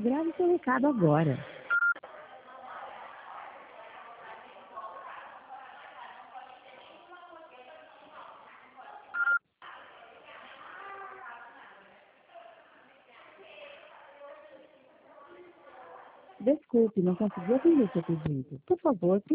Grave seu recado agora. Desculpe, não consegui atender seu pedido. Por favor,